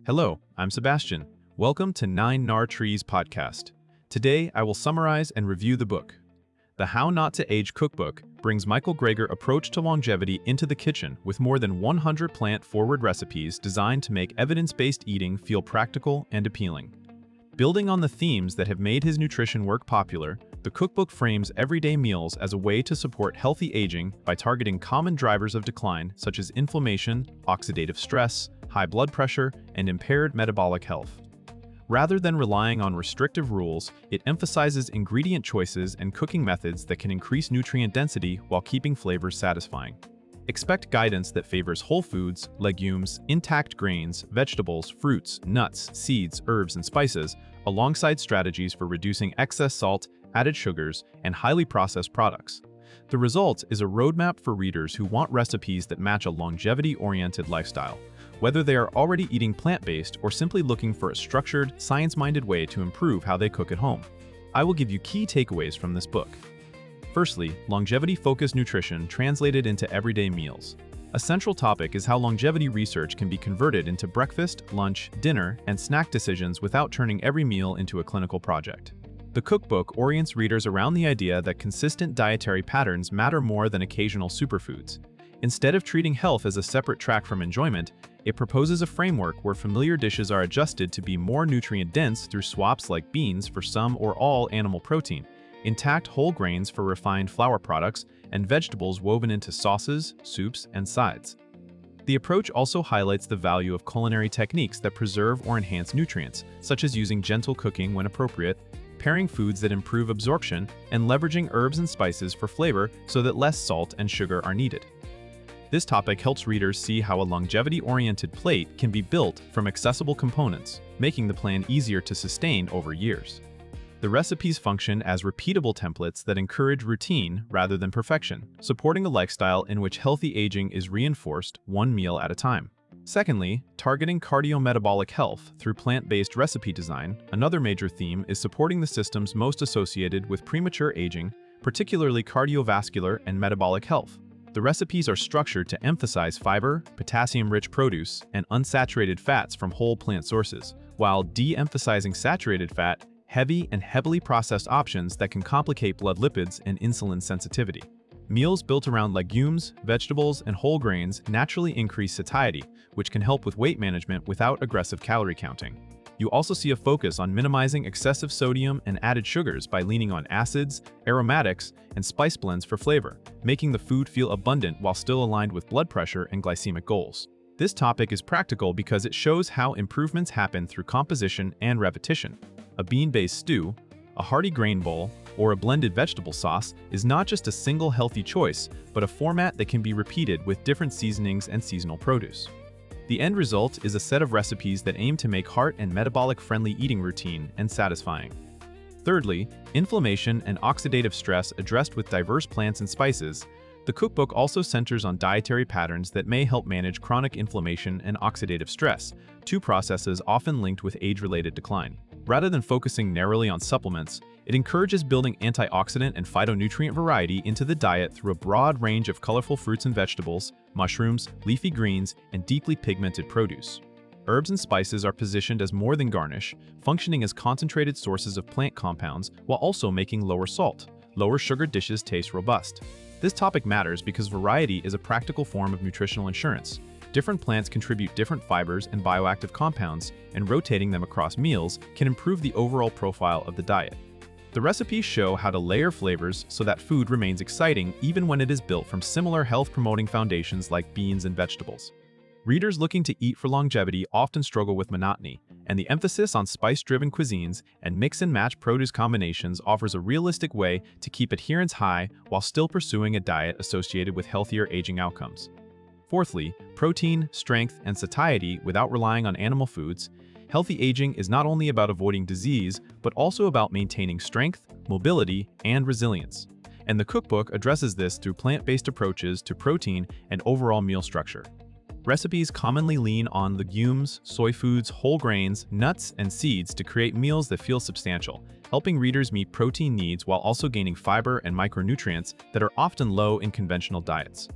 Hello, I'm Sebastian. Welcome to 9 Trees podcast. Today, I will summarize and review the book. The How Not to Age Cookbook brings Michael Greger approach to longevity into the kitchen with more than 100 plant-forward recipes designed to make evidence-based eating feel practical and appealing. Building on the themes that have made his nutrition work popular, the cookbook frames everyday meals as a way to support healthy aging by targeting common drivers of decline such as inflammation, oxidative stress, high blood pressure, and impaired metabolic health. Rather than relying on restrictive rules, it emphasizes ingredient choices and cooking methods that can increase nutrient density while keeping flavors satisfying. Expect guidance that favors whole foods, legumes, intact grains, vegetables, fruits, nuts, seeds, herbs, and spices, alongside strategies for reducing excess salt, added sugars, and highly processed products. The result is a roadmap for readers who want recipes that match a longevity-oriented lifestyle, whether they are already eating plant-based or simply looking for a structured, science-minded way to improve how they cook at home. I will give you key takeaways from this book. Firstly, longevity-focused nutrition translated into everyday meals. A central topic is how longevity research can be converted into breakfast, lunch, dinner, and snack decisions without turning every meal into a clinical project. The cookbook orients readers around the idea that consistent dietary patterns matter more than occasional superfoods. Instead of treating health as a separate track from enjoyment, it proposes a framework where familiar dishes are adjusted to be more nutrient-dense through swaps like beans for some or all animal protein, intact whole grains for refined flour products, and vegetables woven into sauces, soups, and sides. The approach also highlights the value of culinary techniques that preserve or enhance nutrients, such as using gentle cooking when appropriate, pairing foods that improve absorption, and leveraging herbs and spices for flavor so that less salt and sugar are needed. This topic helps readers see how a longevity-oriented plate can be built from accessible components, making the plan easier to sustain over years. The recipes function as repeatable templates that encourage routine rather than perfection, supporting a lifestyle in which healthy aging is reinforced one meal at a time. Secondly, targeting cardiometabolic health through plant-based recipe design, another major theme is supporting the systems most associated with premature aging, particularly cardiovascular and metabolic health. The recipes are structured to emphasize fiber, potassium-rich produce, and unsaturated fats from whole plant sources, while de-emphasizing saturated fat, heavy and heavily processed options that can complicate blood lipids and insulin sensitivity. Meals built around legumes, vegetables, and whole grains naturally increase satiety, which can help with weight management without aggressive calorie counting. You also see a focus on minimizing excessive sodium and added sugars by leaning on acids, aromatics, and spice blends for flavor, making the food feel abundant while still aligned with blood pressure and glycemic goals. This topic is practical because it shows how improvements happen through composition and repetition. A bean-based stew, a hearty grain bowl, or a blended vegetable sauce is not just a single healthy choice, but a format that can be repeated with different seasonings and seasonal produce. The end result is a set of recipes that aim to make heart and metabolic-friendly eating routine and satisfying. Thirdly, inflammation and oxidative stress addressed with diverse plants and spices. The cookbook also centers on dietary patterns that may help manage chronic inflammation and oxidative stress, two processes often linked with age-related decline. Rather than focusing narrowly on supplements, it encourages building antioxidant and phytonutrient variety into the diet through a broad range of colorful fruits and vegetables, mushrooms, leafy greens, and deeply pigmented produce. Herbs and spices are positioned as more than garnish, functioning as concentrated sources of plant compounds while also making lower salt, lower sugar dishes taste robust. This topic matters because variety is a practical form of nutritional insurance. Different plants contribute different fibers and bioactive compounds, and rotating them across meals can improve the overall profile of the diet. The recipes show how to layer flavors so that food remains exciting even when it is built from similar health-promoting foundations like beans and vegetables. Readers looking to eat for longevity often struggle with monotony, and the emphasis on spice-driven cuisines and mix-and-match produce combinations offers a realistic way to keep adherence high while still pursuing a diet associated with healthier aging outcomes. Fourthly, protein, strength, and satiety without relying on animal foods. Healthy aging is not only about avoiding disease, but also about maintaining strength, mobility, and resilience. And the cookbook addresses this through plant-based approaches to protein and overall meal structure. Recipes commonly lean on legumes, soy foods, whole grains, nuts, and seeds to create meals that feel substantial, helping readers meet protein needs while also gaining fiber and micronutrients that are often low in conventional diets.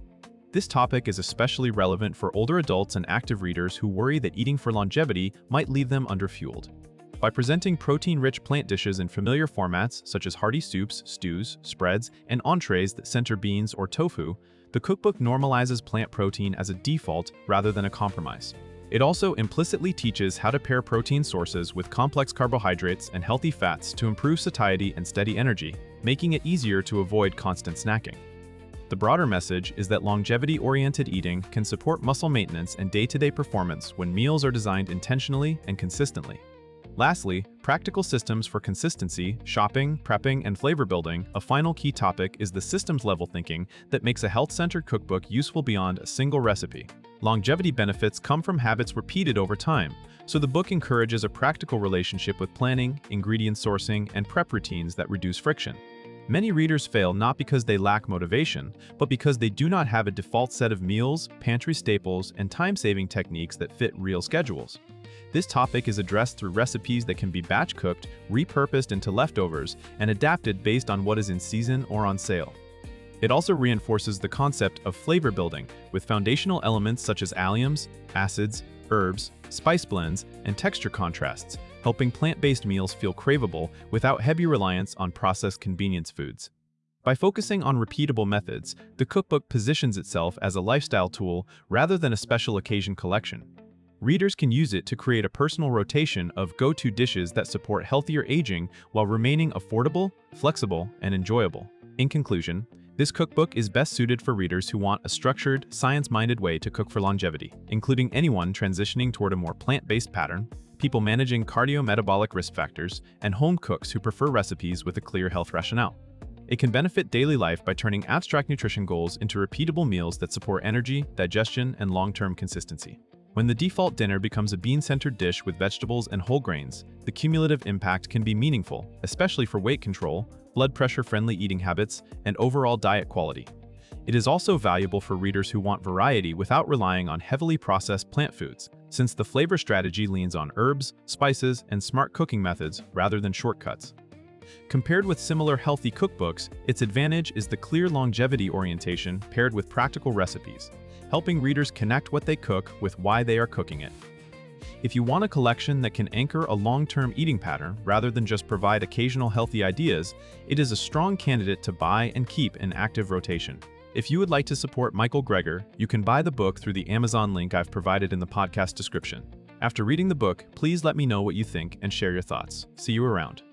This topic is especially relevant for older adults and active readers who worry that eating for longevity might leave them underfueled. By presenting protein-rich plant dishes in familiar formats such as hearty soups, stews, spreads, and entrees that center beans or tofu, the cookbook normalizes plant protein as a default rather than a compromise. It also implicitly teaches how to pair protein sources with complex carbohydrates and healthy fats to improve satiety and steady energy, making it easier to avoid constant snacking. The broader message is that longevity-oriented eating can support muscle maintenance and day-to-day performance when meals are designed intentionally and consistently. Lastly, practical systems for consistency, shopping, prepping, and flavor building. A final key topic is the systems-level thinking that makes a health-centered cookbook useful beyond a single recipe. Longevity benefits come from habits repeated over time, so the book encourages a practical relationship with planning, ingredient sourcing, and prep routines that reduce friction. Many readers fail not because they lack motivation, but because they do not have a default set of meals, pantry staples, and time-saving techniques that fit real schedules. This topic is addressed through recipes that can be batch-cooked, repurposed into leftovers, and adapted based on what is in season or on sale. It also reinforces the concept of flavor building, with foundational elements such as alliums, acids, herbs, spice blends, and texture contrasts, helping plant-based meals feel craveable without heavy reliance on processed convenience foods. By focusing on repeatable methods, the cookbook positions itself as a lifestyle tool rather than a special occasion collection. Readers can use it to create a personal rotation of go-to dishes that support healthier aging while remaining affordable, flexible, and enjoyable. In conclusion, this cookbook is best suited for readers who want a structured, science-minded way to cook for longevity, including anyone transitioning toward a more plant-based pattern, people managing cardiometabolic risk factors, and home cooks who prefer recipes with a clear health rationale. It can benefit daily life by turning abstract nutrition goals into repeatable meals that support energy, digestion, and long-term consistency. When the default dinner becomes a bean-centered dish with vegetables and whole grains, the cumulative impact can be meaningful, especially for weight control, blood pressure-friendly eating habits, and overall diet quality. It is also valuable for readers who want variety without relying on heavily processed plant foods, since the flavor strategy leans on herbs, spices, and smart cooking methods rather than shortcuts. Compared with similar healthy cookbooks, its advantage is the clear longevity orientation paired with practical recipes, helping readers connect what they cook with why they are cooking it. If you want a collection that can anchor a long-term eating pattern rather than just provide occasional healthy ideas, it is a strong candidate to buy and keep in active rotation. If you would like to support Michael Greger, you can buy the book through the Amazon link I've provided in the podcast description. After reading the book, please let me know what you think and share your thoughts. See you around.